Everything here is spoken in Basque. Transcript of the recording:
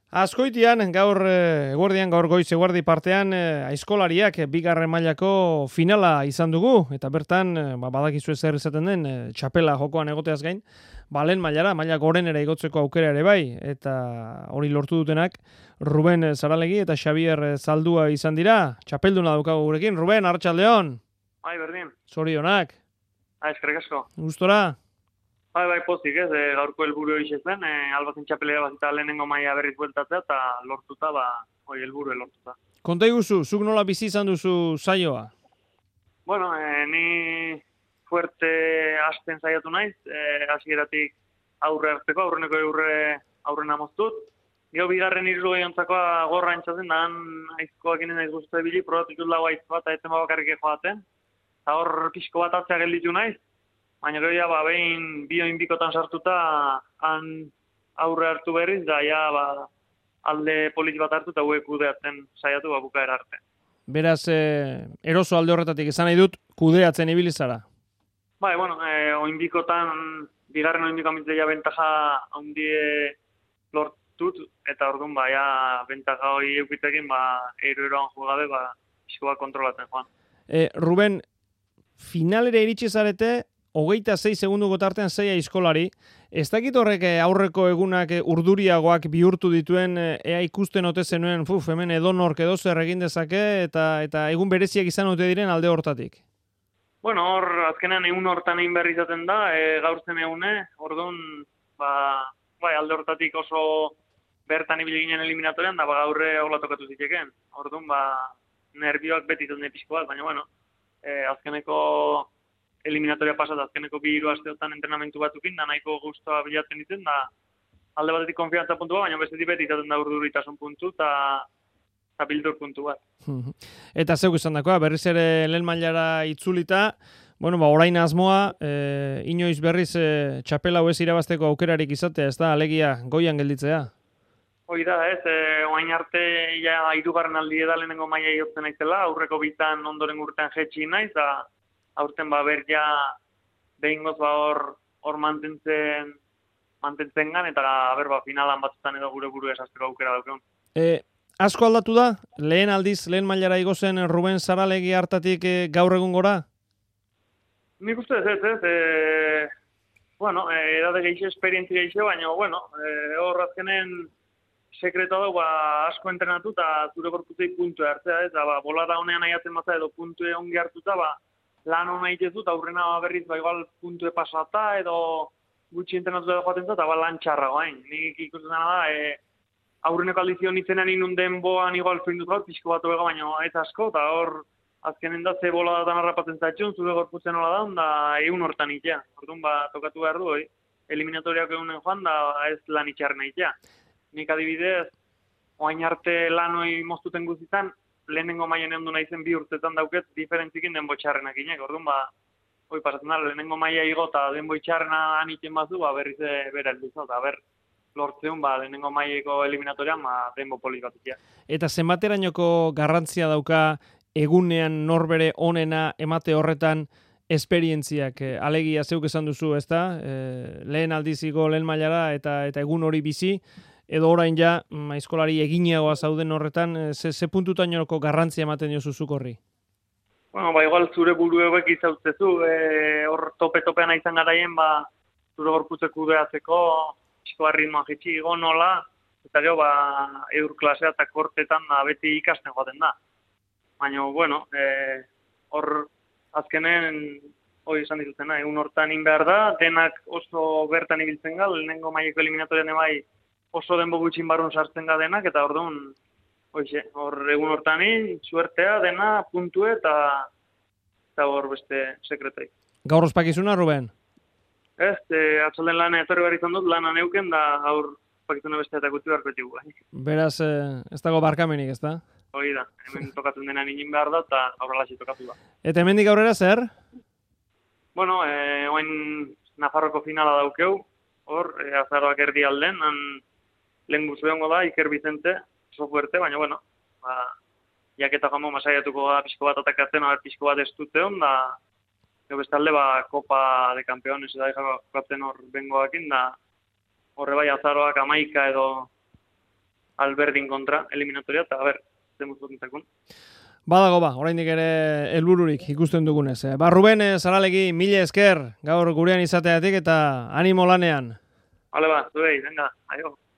Azkoitian, gaur eguerdian, gaur goiz eguerdi partean, aizkolariak bigarren mailako finala izan dugu, eta bertan, badakizu zer izaten den, txapela jokoan egoteaz gain, lehen mailara, maila gorenera igotzeko aukera ere bai, eta hori lortu dutenak, Ruben Zaralegi eta Xabier Zaldua izan dira, txapelduna daukagu gurekin. Ruben, arratsaldeon. Bai, berdin. Zorionak. Eskerrik asko. Gustora? Bai, pozik ez, gaurko helburu horixe zen, albazen txapelera bat eta lehenengo maila berriz bueltatzea, eta lortuta, helburu lortuta. Konta iguzu, zuk nola bizi izan duzu saioa? Bueno, ni fuerte hasten saiatu naiz, hasieratik aurre hartzeko, aurreneko aurrena moztut. Gero bigarren hirurogei ontzakoa gorra entzatzen, da aizkoak inen naiz guztu ebili, probatutut lau aiz bat, eta etzen bakarrik joaten. Eta hor pixko bat atzea gelditu naiz. Baina gero behin bikotan sartuta han aurre hartu berriz, da alde polit bat hartu eta hauek kudeatzen saiatu bukaera arte. Beraz, eroso alde horretatik esan nahi dut, kudeatzen ibili zara? Bai, oinbikotan, bigarren oinbiko amitzea bentaja handie lortut, eta orduan bentaja hori eukitekin, eroan jugabe, pixkoa kontrolatzen joan. Ruben, finalera iritsi zarete, 26 segunduko tartean 6 aizkolari. Ez dakit horrek aurreko egunak urduriagoak bihurtu dituen, ea ikusten ote zenuen, hemen edonork edo zer egin dezake, eta egun bereziak izan ote diren alde hortatik. Bueno, hor, azkenean egun hortan egin berri izaten da, gaur zen egune, orduan, alde hortatik oso bertan ibili ginen eliminatorian, da gaurre hola tokatu ziteken. Orduan, nervioak beti izan pixko bat, baina, azkeneko eliminatoria pasat, azkeneko 2 asteotan entrenamentu batukin, da nahiko guztua bilatzen ditzen, da alde batetik konfiantza puntu bat, baina bestetik beti izaten da urduritasun puntu, eta bildur puntu bat. Eta zeuk izan dakoa, berriz ere lehen mailara itzulita, orain asmoa, inoiz berriz txapela hau ez irabazteko aukerarik izatea, ez da, alegia goian gelditzea? Hoi da, oain arte hirugarren aldi da lehenengo maila jotzen naizela, aurreko bitan ondoren urtean jetxi naiz, da aurten berja behingoz hor mantentzen gan, eta finalan batzutan edo gure esazteko aukera daukeun. Asko aldatu da? Lehen aldiz, lehen mailara igozen Ruben Zaralegi hartatik gaur egun gora? Nik uste ez. Edade gehiago, esperientzia gehiago, baina, hor azkenen sekretua dago, asko entrenatu eta zure gorputzei puntu hartzea, eta bolada honean aiatzen maza edo puntu ongi hartuta, lan hona itezu, eta aurrena berriz, igual puntue pasata, edo gutxi entrenatu da joaten eta lan txarra goain. Nik ikusten dena da, aurreneko aldizio nitzenean inun denboan igual zoindut gaur, pixko bat obega, baina ez asko, eta hor, azkenen da, ze bola datan harrapatzen zaitxun, zure gorputzen hola da, da egun hortan itea. Orduan, tokatu behar du, eliminatoriak egunen joan, da ez lan itxarren itea. Nik adibidez, oain arte lan hori moztuten guztitan, lehenengo maien egon du naizen 2 urtetan dauket, diferentzikin denbo txarrenak inek. Orduan, hoi pasatzen da, lehenengo maia igo eta denbo txarrena anitzen bazu, berriz bera elduzo, eta lortzeun, lehenengo maieko eliminatorian, denbo polit bat ikia. Eta zenbaterainoko garrantzia dauka egunean norbere onena emate horretan esperientziak, alegia zeuk esan duzu, ezta? Lehen aldiziko lehen mailara eta egun hori bizi, edo orain aizkolari egineagoa zauden horretan, ze puntutainoko garrantzia ematen diozuzuk horri? Igual zure buru egoek izautzezu, hor tope-topean izan garaien, zure gorputzek kudeatzeko, pixkoa ritmoa jetxi igo nola, eta gero, eur klasea eta kortetan beti ikasten joaten da. Baina, hor azkenen, hori izan dituzena, egun hortan behar da, denak oso bertan ibiltzen gal, lehenengo maileko eliminatorian oso denbo gutxin barrun sartzen ga denak, eta orduan, hor egun hortan suertea, dena, puntue, eta hor beste sekretai. Gaur ospakizuna, Ruben? Ez, atzalden lan etorri behar izan dut, lanan euken, da gaur ospakizuna beste eta gutxi beharko etxigu. Beraz, ez dago barkamenik, ez da? Hoi da, hemen tokatzen dena ninin behar da, eta aurrelaxi tokatu da. Eta hemendik aurrera zer? Oain Nafarroko finala daukeu, hor, azaroak erdi alden, lehen guzu egongo da, Iker Vicente, oso fuerte, baina, jaketa jamo masaiatuko da pixko bat atakatzen, pixko bat estuteon, da, bestalde, Copa de Campeones, da, jokatzen hor bengoakin, da, horre bai azaroak 11 edo Alberdin kontra eliminatoria, eta ber, zemuz dutentakun. Badago oraindik ere helbururik ikusten dugunez. Ruben Zaralegi, mila esker gaur gurean izateatik eta animo lanean. Hale ba, zuei, venga, aio.